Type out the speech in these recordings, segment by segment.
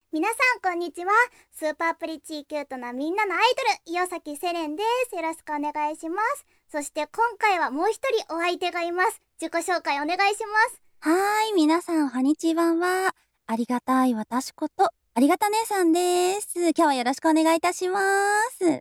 皆さんこんにちは。スーパープリチーキュートなみんなのアイドル、岩崎セレンです。よろしくお願いします。そして今回はもう一人お相手がいます。自己紹介お願いします。 皆さん、こんにちは。ありがたい私こと、ありがた姉さんです。今日はよろしくお願いいたします。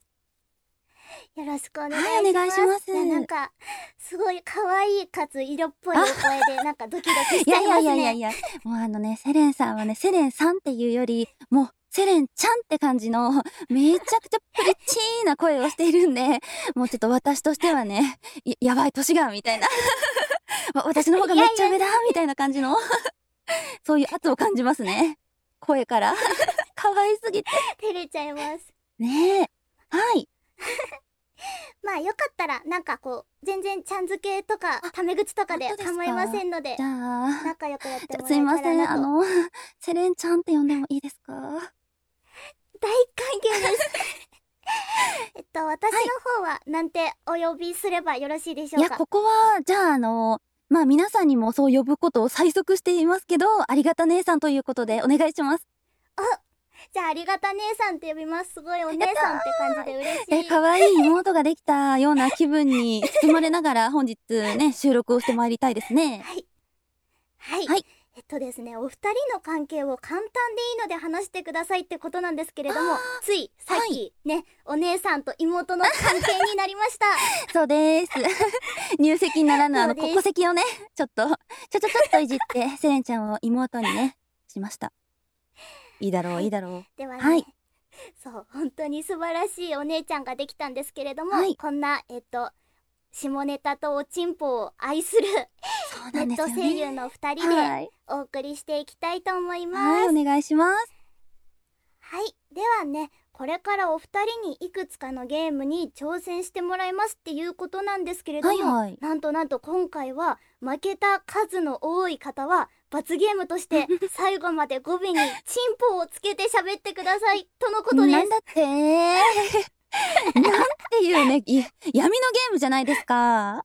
よろしくお願いします。 はい、お願いします。 なんか、すごい可愛いかつ色っぽいお声で、なんかドキドキしちゃいますね。 いや、もうセレンさんはね、セレンさんっていうより、もう、セレンちゃんって感じの、めちゃくちゃプリチーな声をしているんで、もうちょっと私としてはね、やばい年が、みたいな。私の方がめっちゃ上だ、みたいな感じの、そういう圧を感じますね。声から。可愛すぎて。 照れちゃいます。 ねえ。はい。 まあよかったらなんかこう全然ちゃん付けとかタメ口とかで構いませんので、 じゃあ仲良くやってもらえたらなと。 すいません、セレンちゃんって呼んでもいいですか？ 大歓迎です私の方はなんてお呼びすればよろしいでしょうか？ いや、ここはじゃあ皆さんにもそう呼ぶことを催促していますけど、ありがた姉さんということでお願いします。 じゃあありがた姉さんって呼びます。すごいお姉さんって感じで嬉しい。 可愛い妹ができたような気分に包まれながら本日ね、収録をしてまいりたいですね。 はい。ですね、お二人の関係を簡単でいいので話してくださいってことなんですけれども、ついさっきね、お姉さんと妹の関係になりました。 そうです。入籍ならぬ国籍をね、ちょっといじって、セレンちゃんを妹にね、しました。いいだろう。 ではね、そう、本当に素晴らしいお姉ちゃんができたんですけれども、こんな、下ネタとおちんぽを愛するネット声優の2人でお送りしていきたいと思います。 はい、お願いします。 はい、ではね、これからお二人にいくつかのゲームに挑戦してもらいますっていうことなんですけれども、なんと今回は負けた数の多い方は罰ゲームとして最後まで語尾にチンポをつけて喋ってくださいとのことです。 なんだってなんていうね、闇のゲームじゃないですか。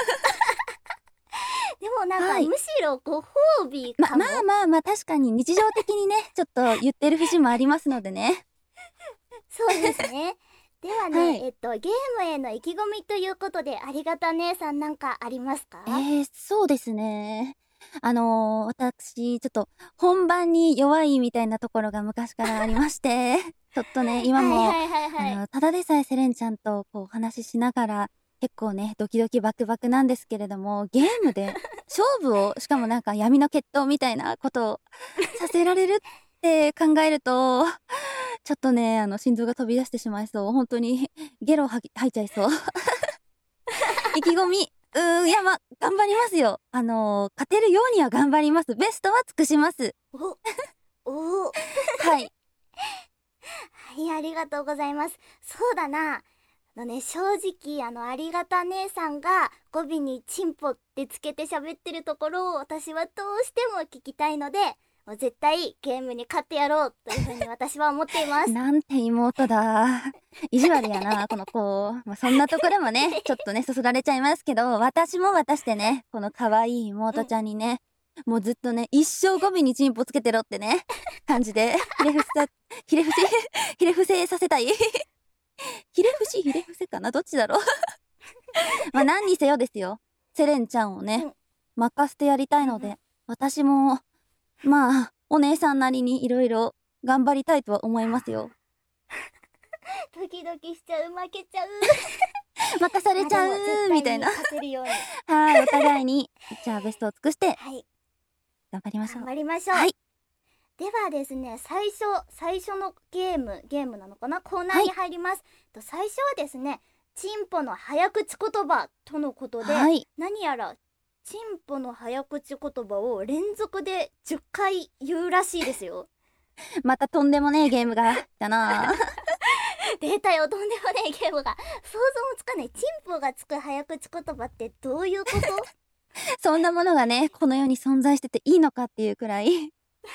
でもなんか、むしろご褒美かも。 まあ確かに日常的にね、ちょっと言ってる節もありますのでね。 そうですね。ではね、ゲームへの意気込みということで、ありがた姉さんなんかありますか？ そうですね。私、ちょっと本番に弱いみたいなところが昔からありまして、ちょっとね、今も、ただでさえセレンちゃんとこうお話ししながら、結構ね、ドキドキバクバクなんですけれども、ゲームで勝負を、しかもなんか闇の決闘みたいなことをさせられるって考えると、ちょっとね、心臓が飛び出してしまいそう。本当に、ゲロ吐いちゃいそう。意気込み。頑張りますよ。勝てるようには頑張ります。ベストは尽くします。はい。 はい、ありがとうございます。そうだな。正直、ありがた姉さんが語尾にチンポってつけて喋ってるところを私はどうしても聞きたいので、もう絶対ゲームに勝ってやろうというふうに私は思っています。 なんて妹だ。意地悪やな、この子。そんなところもね、ちょっとね、そそられちゃいますけど、私も私でね、この可愛い妹ちゃんにね、もうずっとね、一生語尾にチンポつけてろってね、感じで、ひれ伏せさせたい。ひれ伏せかな、どっちだろう。何にせよですよ。セレンちゃんをね、任せてやりたいので、私も、お姉さんなりにいろいろ頑張りたいとは思いますよ。 ドキドキしちゃう、負けちゃう。 任されちゃうみたいな。はい、お互いに。じゃあベストを尽くして、頑張りましょう。 頑張りましょう。はい。ではですね、最初のゲームなのかな、コーナーに入ります。最初はですね、チンポの早口言葉とのことで、何やらチンポの早口言葉を連続で10回言うらしいですよ。 またとんでもねえゲームがだな。 出たよ、とんでもねえゲームが。想像もつかない。チンポがつく早口言葉ってどういうこと？ そんなものがね、この世に存在してていいのかっていうくらい。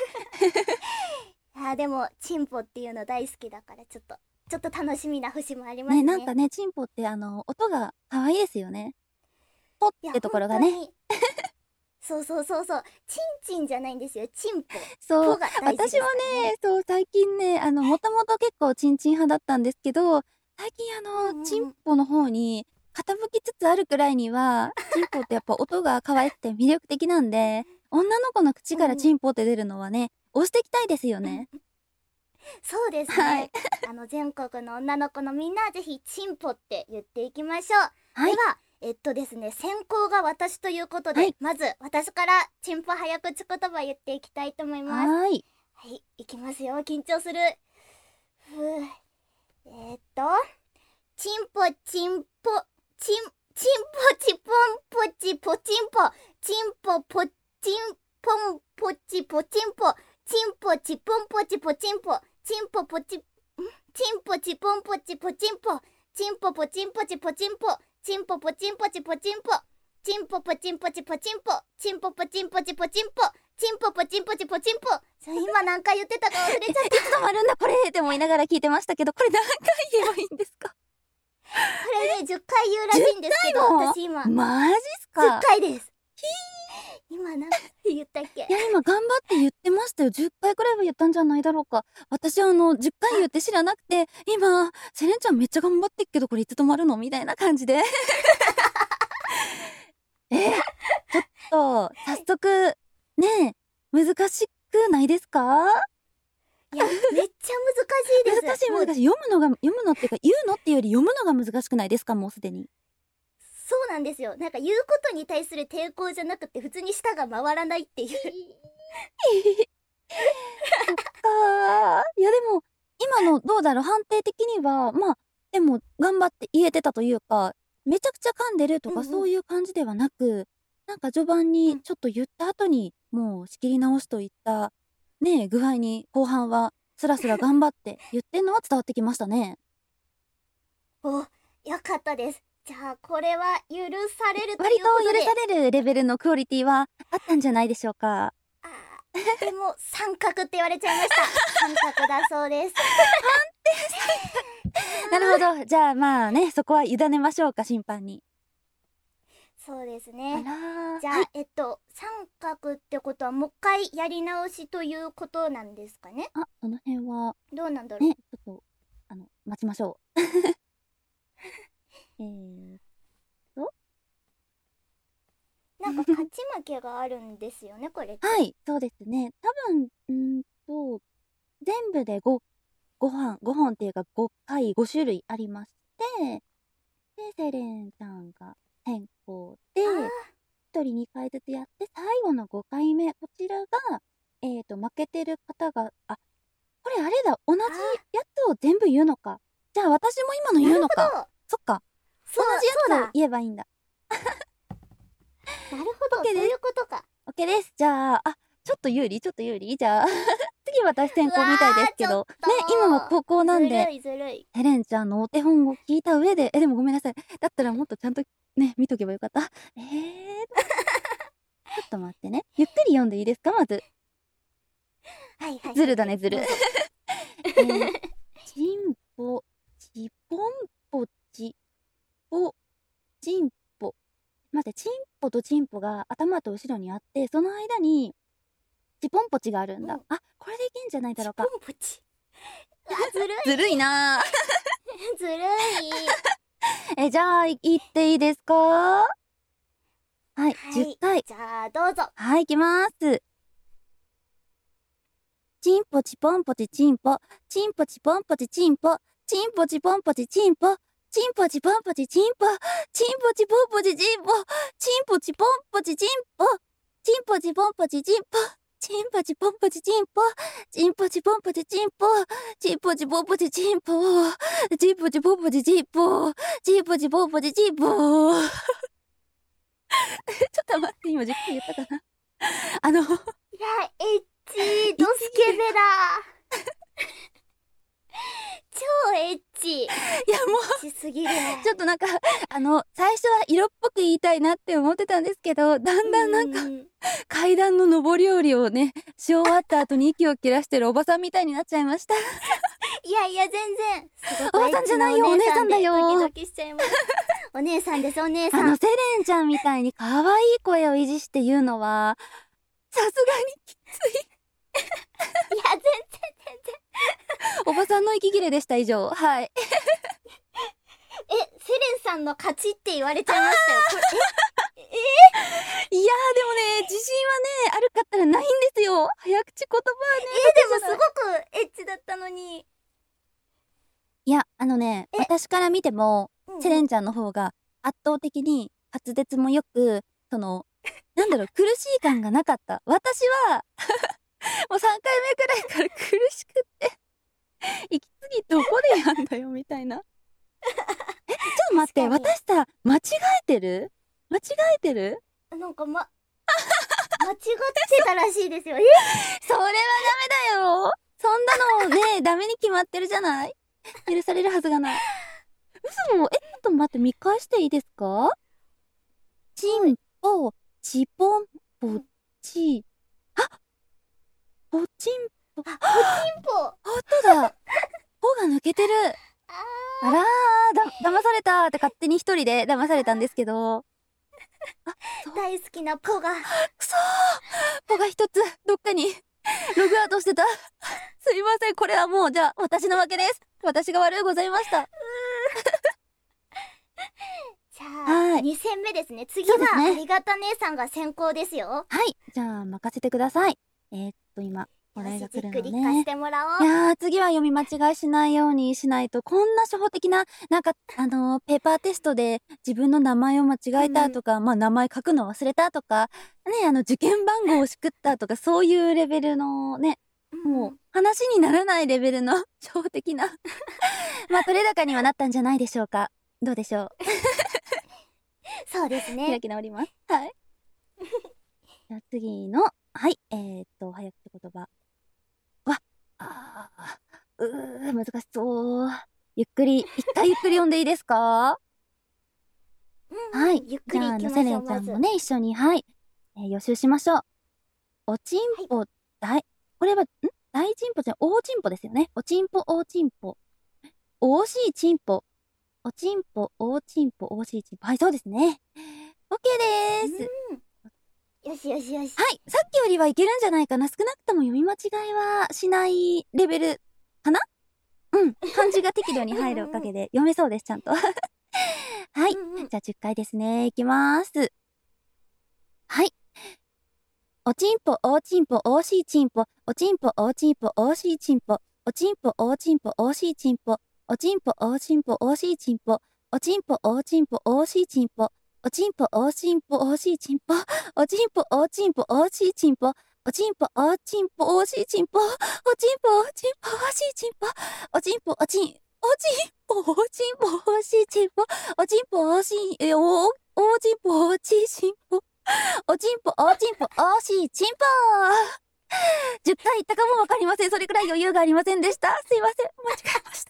でもチンポっていうの大好きだから、ちょっと楽しみな節もありますね。 なんかね、チンポって音が可愛いですよね。ポってところがね。 そう。チンチンじゃないんですよ。チンポ。 そう。私もね、最もともと結構チンチン派だったんですけど、最近チンポの方に傾きつつあるくらいには、チンポってやっぱ音が可愛くて魅力的なんで、女の子の口からチンポって出るのはね、押していきたいですよね。 そうですね。はい、全国の女の子のみんな、ぜひチンポって言っていきましょう。はい、では、ですね、先行が私ということで、はい、まず私からチンポ早口言葉言っていきたいと思います。はい。はい、いきますよ。緊張する。チンポチンポチンポチポンポチポチンポチンポポチンポンポチポチンポチンポチポンポチポチンポチンポポチチンポチポンポチポチンポチンポポチンポチポチンポチンポポチンポチポチンポチンポポチンポチポチンポチンポポチンポチポチンポチンポポチンポチポチンポ。今何回言ってたか忘れちゃった。 いつ止まるんだこれって思いながら聞いてましたけど、これ何回言えばいいんですか？これね、10回言うらしいんですけど、私今マジっすか ？10回です。今何回言ったっけ？ いや、今頑張って言ってましたよ。10回くらいは言ったんじゃないだろうか。私10回言って知らなくて、今セレンちゃんめっちゃ頑張ってっけど、これいつ止まるのみたいな感じでちょっと早速ねえ、難しくないですか？ いや、めっちゃ難しいです。 難しい。読むのっていうか、言うのっていうより読むのが難しくないですか？もうすでに。 そうなんですよ。なんか言うことに対する抵抗じゃなくて、普通に舌が回らないっていう。そっか。いやでも、今のどうだろう、判定的には、まあ、でも頑張って言えてたというか、めちゃくちゃ噛んでるとかそういう感じではなく、なんか序盤にちょっと言った後に、もう仕切り直しといったねえ具合に後半はスラスラ頑張って言ってんのは伝わってきましたね。 お、よかったです。じゃあこれは許されるとい割うことで、 と許されるレベルのクオリティはあったんじゃないでしょうか。 でも三角って言われちゃいました。三角だそうです。 なるほど。じゃあまあね、そこは委ねましょうか、審判に。 そうですね。じゃあ、はい、三角ってことはもう一回やり直しということなんですかね。 その辺はどうなんだろうね。 ちょっと待ちましょう。 なんか勝ち負けがあるんですよね、これって。 はい、そうですね。多分全部で5本っていうか5種類ありまして、でセレンちゃんが先行で、1人2回ずつやって、最後の5回目、こちらが、負けてる方が、これあれだ、同じやつを全部言うのか。じゃあ私も今の言うのか。そっか。同じやつを言えばいいんだ。 なるほど、そういうことか。 OK です。じゃあ、ちょっと有利じゃあ、次私先行みたいですけど。ね、今は後攻なんで。 ずるい。 ヘレンちゃんのお手本を聞いた上で、でもごめんなさい。だったらもっとちゃんとね、見とけばよかった。ちょっと待ってね。ゆっくり読んでいいですか、まず。 はいはい。 ずるだね、ずる。チンポ、チポンポチ、ポ、チンポ。待って、チンポとチンポが頭と後ろにあって、その間に、チポンポチがあるんだ。これでいけんじゃないだろうか。 チポンポチ。ずるい。 ずるいなぁ。 ずるい。 じゃあ、言っていいですか？はい、10回。 じゃあ、どうぞ。 はい、いきます。チンポチポンポチチンポ、チンポチポンポチチンポ、チンポチポンポチチンポ、チンポチポンポチチンポ、チンポチポンポチチンポ、チンポチポンポチチンポ、チンポチポンポチチンポ、チンポチポンポチチンポ、チンポチポンポチチンポ、チンポチポンポチチンポ、チンポチポンポチチンポ、チンポチポンポチチンポ。ちょっと待って、今10回言ったかな。 いや、ドスケベだ。超エッチ。 いやもう、エッチすぎる。 ちょっとなんか、最初は色っぽく言いたいなって思ってたんですけど、だんだんなんか、階段の上り下りをね、し終わった後に息を切らしてるおばさんみたいになっちゃいました。 いやいや、全然。 おばさんじゃないよ、お姉さんだよ。 ドキドキしちゃいます。お姉さんです、お姉さん。 セレンちゃんみたいに可愛い声を維持して言うのは、さすがにきつい。 いや、全然。 おばさんの息切れでした。以上。はい。 セレンさんの勝ちって言われちゃいましたよ。これいやーでもね、自信はね、あるかったらないんですよ。早口言葉はね。 でもすごくエッチだったのに。 いや、私から見ても、セレンちゃんの方が圧倒的に滑舌もよく、苦しい感がなかった。私は、もう3回目くらいから苦しくって、息継ぎどこでやんだよ、みたいな。ちょっと待って、私さ、間違えてるなんか間違ってたらしいですよ。 それはダメだよ。そんなのね、ダメに決まってるじゃない。許されるはずがない。嘘。ちょっと待って、見返していいですか？チンポ、チポンポチ。ポチンポ。 ポチンポ。 ほんとだ。ポが抜けてる。あらー、騙されたって勝手に一人で騙されたんですけど。 大好きなポが。 くそー。ポが一つ、どっかに、ログアウトしてた。すいません、これはもう、じゃあ、私の負けです。私が悪いございました。 じゃあ、2戦目ですね。次は、ありがた姉さんが先行ですよ。 はい。じゃあ、任せてください。今、これが来るのね。 じっくり聞かせてもらおう。 いやー、次は読み間違いしないようにしないと、こんな初歩的な、ペーパーテストで自分の名前を間違えたとか、名前書くの忘れたとか、ね、受験番号をしくったとか、そういうレベルのね、もう、話にならないレベルの初歩的な。取れ高にはなったんじゃないでしょうか。どうでしょう。 そうですね。 開き直ります。はい。じゃあ次の、はい、早口言葉。難しそう。一回ゆっくり読んでいいですか？はい。 ゆっくり行きましょう。 セレンちゃんもね、一緒に、はい。予習しましょう。おちんぽ、これは、大ちんぽじゃん、大ちんぽですよね。おちんぽ、大ちんぽ。おしいちんぽ。おちんぽ、大ちんぽ、おしいちんぽ。はい、そうですね。OK でーす。 よしよしよし。 はい。さっきよりはいけるんじゃないかな。少なくとも読み間違いはしないレベルかな？漢字が適度に入るおかげで読めそうです、ちゃんと。はい。じゃあ10回ですね。いきまーす。はい。おちんぽ、おちんぽ、おしいちんぽ。おちんぽ、おちんぽ、おしいちんぽ。おちんぽ、おちんぽ、おしいちんぽ。おちんぽ、おちんぽ、おしいちんぽ。おちんぽ、おちんぽ、おしいちんぽ。おちんぽ、おちんぽ、おしいちんぽ。おちんぽ、おちんぽ、おしいちんぽ。おちんぽ、おちんぽ、おしいちんぽ。おちんぽ、おちんぽ、おしいちんぽ。おちんぽ、おちん、おちんぽ、おちんぽ、おしいちんぽ。おちんぽ、おし、おちんぽ、おちちんぽ。おちんぽ、おちんぽ、おしいちんぽ。10回言ったかもわかりません。それくらい余裕がありませんでした。すいません。間違えました。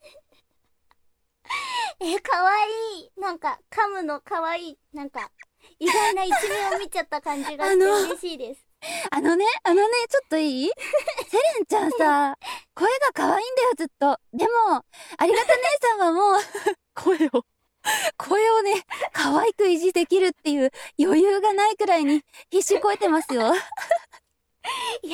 かわいい。なんか、噛むのかわいい。なんか、意外な一面を見ちゃった感じがして嬉しいです。 ちょっといい？セレンちゃんさ、声が可愛いんだよ、ずっと。でも、ありがた姉さんはもう、声をね、可愛く維持できるっていう余裕がないくらいに必死こえてますよ。 いや。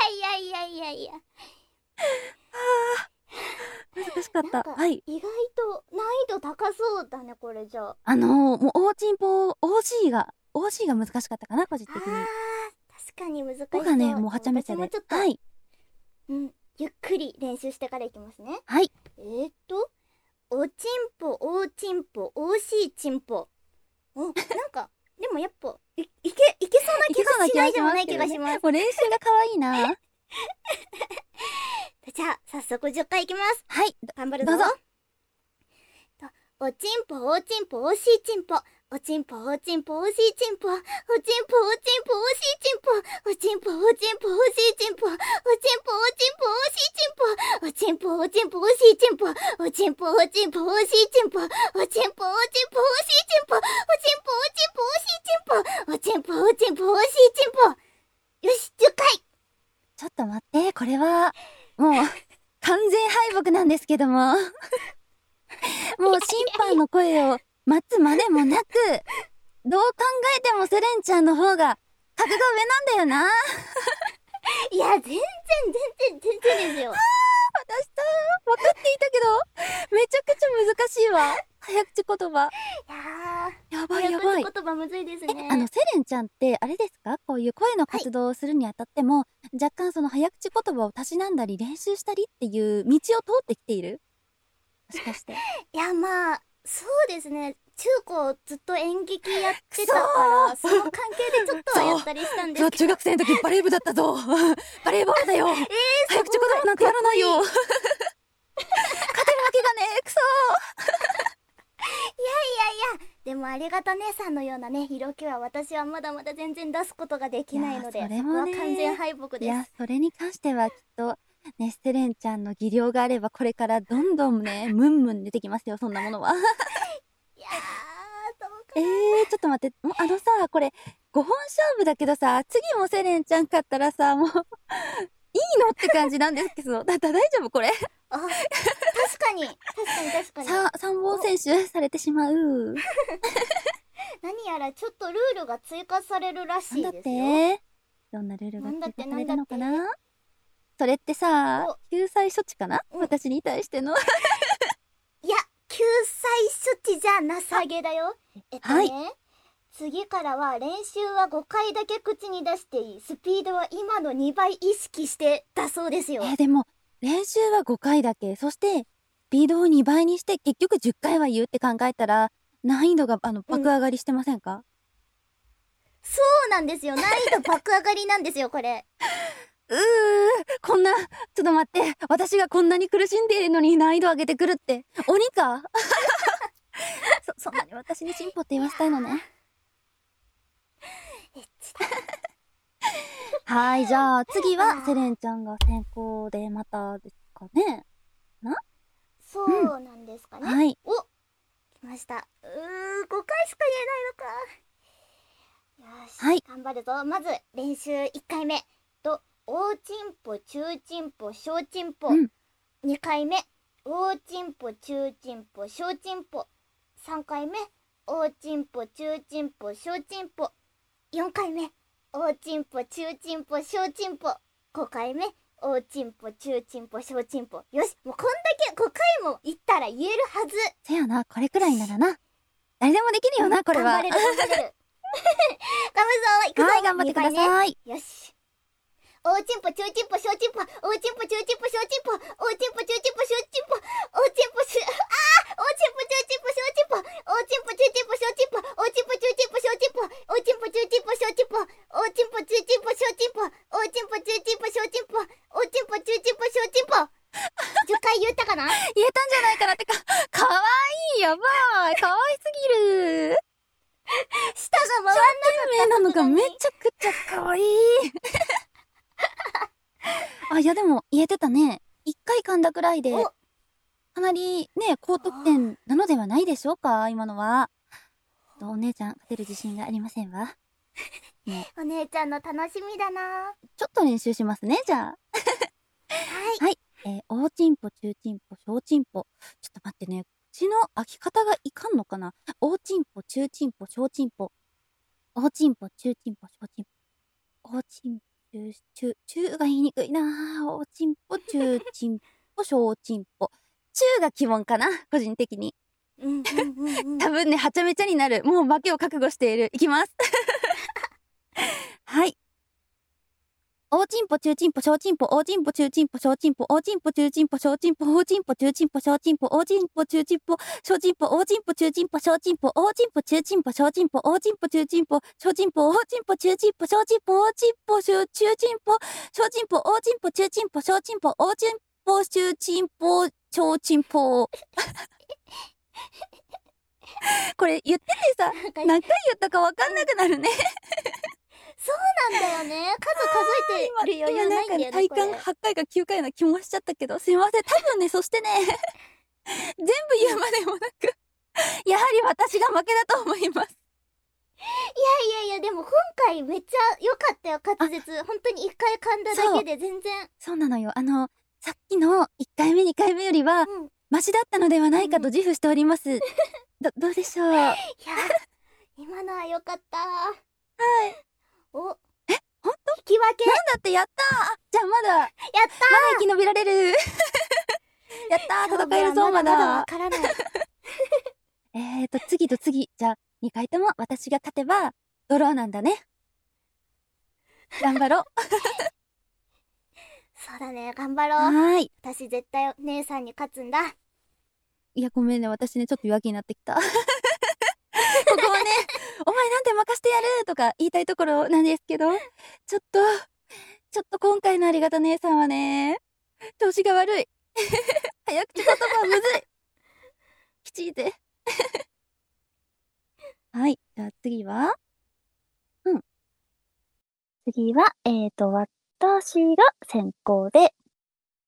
難しかった。はい。 意外と難易度高そうだね、これじゃあ。もう、大チンポ、OG が難しかったかな、個人的に。 確かに難しそう。 僕がね、もうはちゃめちゃで。はい。 ゆっくり練習してからいきますね。 はい。 おちんぽ、おちんぽ、おしいちんぽ。なんか、でもやっぱ、いけそうな気がしないでもない気がします。 もう練習が可愛いな。 じゃあ、早速10回いきます。 はい。 頑張るぞ。 どうぞ。 おちんぽ、おちんぽ、おしいちんぽ。おちんぽ、おちんぽ、おしいちんぽ。おちんぽ、おちんぽ、おしいちんぽ。おちんぽ、おちんぽ、おしいちんぽ。おちんぽ、おちんぽ、おしいちんぽ。おちんぽ、おちんぽ、おしいちんぽ。おちんぽ、おちんぽ、おしいちんぽ。おちんぽ、おちんぽ、おしいちんぽ。おちんぽ、おちんぽ、おしいちんぽ。よし、10回。 ちょっと待って、これは、もう、完全敗北なんですけども。もう審判の声を待つまでもなく、どう考えてもセレンちゃんの方が格が上なんだよな。 いや、全然ですよ。 私さ、 いわ。早口言葉。 やばいやばい。 早口言葉むずいですね。 セレンちゃんって、あれですか？こういう声の活動をするにあたっても、若干その早口言葉をたしなんだり練習したりっていう道を通ってきている？もしかして。 いや、まあ、そうですね。中高ずっと演劇やってたから、その関係でちょっとはやったりしたんですけど。 中学生の時バレー部だったぞ。バレーボールだよ。早口言葉なんてやらないよ。勝てるわけがねえ、くそいや、でもありがた姉さんのようなね、色気は私はまだまだ全然出すことができないので、そこは完全敗北です。 いや、それに関してはきっと、ね、セレンちゃんの技量があれば、これからどんどんね、ムンムン出てきますよ、そんなものは。 いやー、どうかな。 ちょっと待って、さ、これ、5本勝負だけどさ、次もセレンちゃん勝ったらさ、もう、いいのって感じなんですけど、大丈夫これ。 あ、確かに。 さあ、3本選手されてしまう。 何やらちょっとルールが追加されるらしいですよ。 なんだって？どんなルールが追加されるのかな？それってさ、救済処置かな？私に対しての。 いや、救済処置じゃなさげだよ。 はい。 次からは練習は5回だけ口に出していい。スピードは今の2倍意識してだそうですよ。 でも、練習は5回だけ。そして、スピードを2倍にして結局10回は言うって考えたら、難易度が爆上がりしてませんか？ そうなんですよ。難易度爆上がりなんですよ、これ。 こんな、ちょっと待って。私がこんなに苦しんでいるのに難易度上げてくるって、鬼かそんなに私に進歩って言わせたいのね。はい、じゃあ次はセレンちゃんが先行でまたですかね。 そうなんですかね。 はい。 お、来ました。5回しか言えないのか。よし、はい、頑張るぞ。まず練習1回目と、大チンポ、中チンポ、小チンポ。2回目、大チンポ、中チンポ、小チンポ。3回目、大チンポ、中チンポ、小チンポ。4回目、大チンポ、中チンポ、小チンポ。5回目、大チンポ、中チンポ、小チンポ。よし、もうこんだけ5回も言ったら言えるはず。 せやな、これくらいならな。誰でもできるよな、これは。 頑張れる。頑張るぞ、いくぞ。 はい、頑張ってください。 よし。大チンポ、中チンポ、小チンポ。大チンポ、中チンポ、小チンポ。大チンポ、中チンポ、小チンポ。大チンポ、大チンポ、中チンポ、小チンポ。大チンポ、中チンポ、小チンポ。大チンポ、中チンポ、小チンポ。大チンポ、中チンポ、小チンポ。大チンポ、中チンポ、小チンポ。大チンポ、中チンポ、小チンポ。大チンポ、中チンポ、小チンポ。10回言ったかな？ 言えたんじゃないかなってかわいい、やばい。かわいすぎる。 舌が回んなかったなのがめちゃくちゃかわいい。いやでも言えてたね。1回噛んだくらいで、かなりね、高得点なのではないでしょうか、今のは。お姉ちゃん、勝てる自信がありませんわ。 ね、お姉ちゃんの楽しみだな。 ちょっと練習しますね、じゃあ。はい。大チンポ、中チンポ、小チンポ。ちょっと待ってね。口の開き方がいかんのかな。大チンポ、中チンポ、小チンポ。大チンポ、中チンポ、小チンポ。大チンポ、中が言いにくいなぁ。大チンポ、中チンポ、小チンポ。中が基本かな、個人的に。多分ね、はちゃめちゃになる。もう負けを覚悟している。いきます。はい。大チンポ、中チンポ、小チンポ、大チンポ、中チンポ、小チンポ、大チンポ、中チンポ、小チンポ、大チンポ、中チンポ、小チンポ、大チンポ、中チンポ、小チンポ、大チンポ、中チンポ、小チンポ、大チンポ、中チンポ、小チンポ、大チンポ、中チンポ、小チンポ、大チンポ、中チンポ、小チンポ、大チンポ、中チンポ、小チンポ、大チンポ、中チンポ、小チンポ、大チンポ、中チンポ、小チンポ。これ言っててさ、何回言ったかわかんなくなるね。 そうなんだよね。数数えてる余裕ないんだよね。 体感8回か9回な気もしちゃったけど、すいません。多分ね、そしてね、全部言うまでもなく、やはり私が負けだと思います。 いや、でも今回めっちゃ良かったよ、滑舌。本当に1回噛んだだけで全然。 そうなのよ。さっきの1回目2回目よりは、マシだったのではないかと自負しております。どうでしょう。いや、 今のは良かった。はい。 ほんと？ 引き分け。 なんだって、やったー。じゃあまだ生き延びられる。やったー、戦えるぞ、まだ。 わからない。 次と次。じゃあ、2回とも私が勝てば、ドローなんだね。頑張ろう。 そうだね、頑張ろう。 はーい。 私絶対姉さんに勝つんだ。 いや、ごめんね。私ね、ちょっと弱気になってきた。ここはね、お前なんて任してやるとか言いたいところなんですけど、ちょっと今回のありがと姉さんはね、調子が悪い。早口言葉はむずい。きちいぜ。はい。じゃあ次は次は、私が先行で。はい。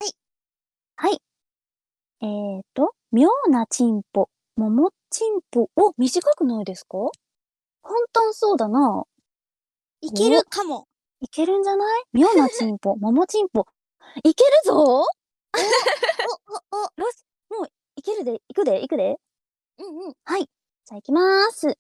はい。妙なチンポ、桃チンポ。お、短くないですか？簡単そうだな。 いけるかも。 いけるんじゃない？妙なチンポ、桃チンポ。いけるぞよし、もう、いけるで、いくで。 うんうん。 はい。じゃあ行きまーす。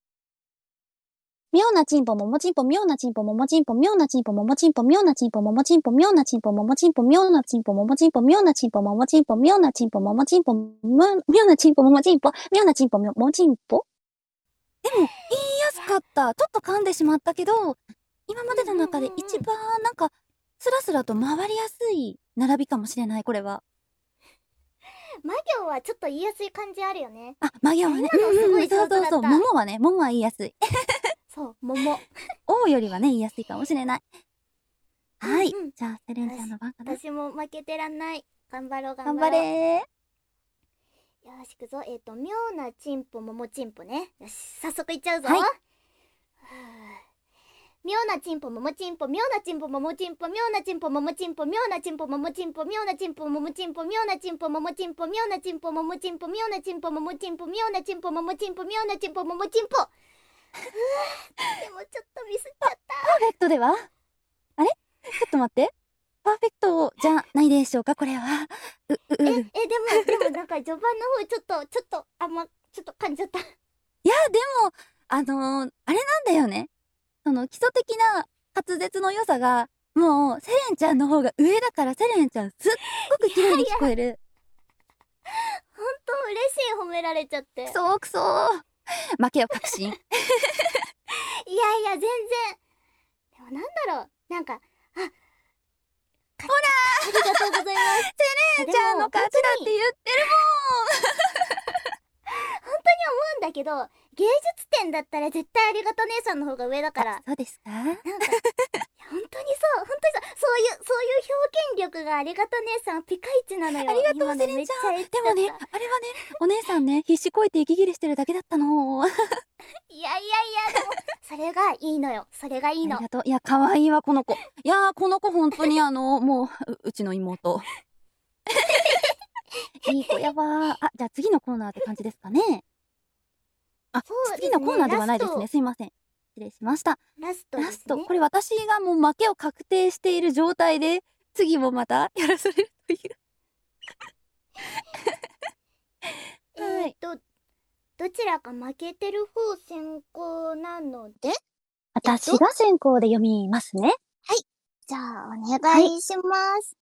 妙なチンポ、桃チンポ、妙なチンポ、桃チンポ、妙なチンポ、桃チンポ、妙なチンポ、桃チンポ、妙なチンポ、桃チンポ、妙なチンポ、桃チンポ、妙なチンポ、桃チンポ、妙なチンポ、桃チンポ、妙なチンポ、桃チンポ、妙なチンポ、桃チンポ。でも、言いやすかった。ちょっと噛んでしまったけど、今までの中で一番なんか、スラスラと回りやすい並びかもしれない、これは。 魔行はちょっと言いやすい感じあるよね。 あ、魔行はね。 今のすごい上手だった。 そう。桃は言いやすい。 そう、桃。 王よりはね、言いやすいかもしれない。はい。じゃあ、セレンちゃんの番かな。 私も負けてらんない。頑張ろう。 頑張れー。 よし、くぞ。妙なチンポ、桃チンポね。よし、早速いっちゃうぞ。 はい。 妙なチンポ、桃チンポ、妙なチンポ、桃チンポ、妙なチンポ、桃チンポ、妙なチンポ、桃チンポ、妙なチンポ、桃チンポ、妙なチンポ、桃チンポ、妙なチンポ、桃チンポ、妙なチンポ、桃チンポ、妙なチンポ、桃チンポ、妙なチンポ、桃チンポ。でもちょっとミスっちゃった。 パーフェクトでは？あれ？ちょっと待って。パーフェクトじゃないでしょうか、これは。 でもなんか序盤の方ちょっとちょっと感じちゃった。いや、でも、あれなんだよね。その基礎的な滑舌の良さが、もう、セレンちゃんの方が上だから、セレンちゃんすっごく綺麗に聞こえる。 ほんと嬉しい、褒められちゃって。 くそー。負けよ、確信。 いや、全然。でもなんだろう、なんか、ほらー、ありがとうございます。 セレンちゃんの勝ちだって言ってる本当に思うんだけど、芸術点だったら絶対ありがと姉さんの方が上だから。 そうですか？なんか、 本当にそういう表現力がありがと姉さんピカイチなのよ。 ありがとう、セレンちゃん。でもね、あれはね、お姉さんね、必死こいて息切れしてるだけだったの。 いや、でも、それがいいのよ。それがいいの。 ありがとう。いや、可愛いわ、この子。いやー、この子本当にもうちの妹。いい子やばー。あ、じゃあ次のコーナーって感じですかね。あ、次のコーナーではないですね。すいません。失礼しました。 ラスト。 これ私がもう負けを確定している状態で、次もまたやらされるという。 はい。どちらか負けてる方先行なので、 私が先行で読みますね。 はい。じゃあ、お願いします。